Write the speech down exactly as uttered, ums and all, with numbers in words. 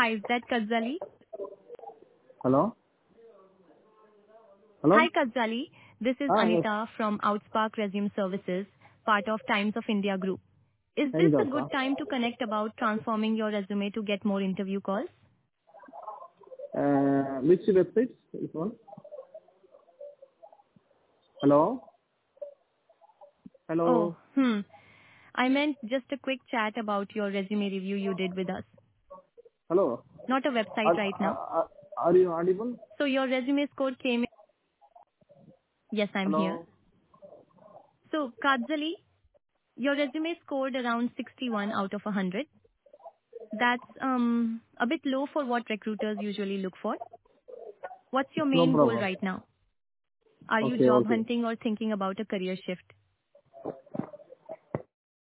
Hi, is that Kadzali? Hello? Hello? Hi, Kadzali. This is Ah, yes. Anita from Outspark Resume Services, part of Times of India Group. Is Hey, this a Jasa. good time to connect about transforming your resume to get more interview calls? Uh, which website? This one? Hello? Oh, Hello? hmm. I meant just a quick chat about your resume review you did with us. Hello? Not a website Are, right now. are, are you audible? So your resume score came in. Yes, I'm here. Hello? So, Kadzali, your resume scored around sixty-one out of one hundred. That's um a bit low for what recruiters usually look for. What's your No main goal problem. right now? Are you Okay, job okay. hunting or thinking about a career shift?